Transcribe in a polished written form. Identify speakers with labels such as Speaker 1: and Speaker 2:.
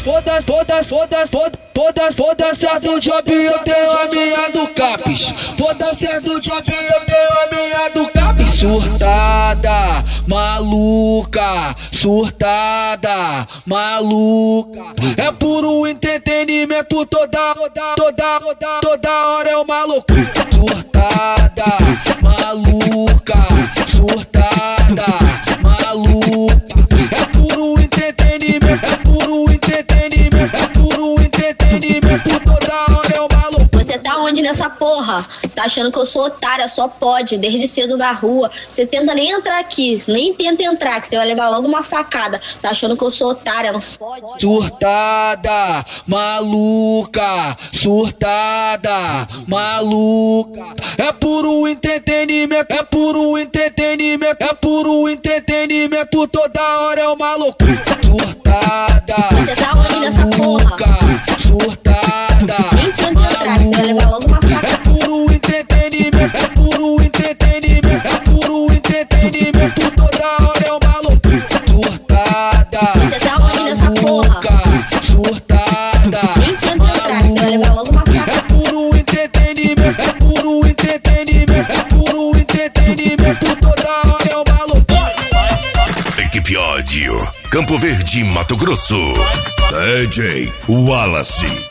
Speaker 1: certo job, eu tenho a minha do Capes. Foda certo job, eu tenho a minha do Capes. Surtada, maluca, surtada, maluca. É puro entretenimento, toda hora é uma loucura. Surtada, maluca, surtada, maluca. É puro entretenimento, é puro entretenimento, é puro entretenimento, toda hora é uma loucura.
Speaker 2: Você tá onde nessa porra? Tá achando que eu sou otária, só pode, desde cedo na rua. Você tenta nem entrar aqui, nem tenta entrar, que você vai levar logo uma facada. Tá achando que eu sou otária, não fode?
Speaker 1: Surtada, maluca, surtada, maluca. É puro entretenimento, é puro entretenimento, é puro entretenimento, toda hora é uma loucura. Surtada,
Speaker 2: você tá onde nessa porra?
Speaker 1: Surtada,
Speaker 2: nem tenta entrar, que você vai levar logo uma facada.
Speaker 1: é puro entretenimento, é puro entretenimento, é puro entretenimento, toda hora é uma loucura. Surtada,
Speaker 2: você tá onde nessa porra?
Speaker 1: Surtada,
Speaker 2: nem tenta entrar, que você vai levar logo uma facada.
Speaker 1: é puro entretenimento, é puro entretenimento, é puro entretenimento, toda hora é uma loucura.
Speaker 3: Equipe Ódio, Campo Verde, Mato Grosso. DJ Wallace.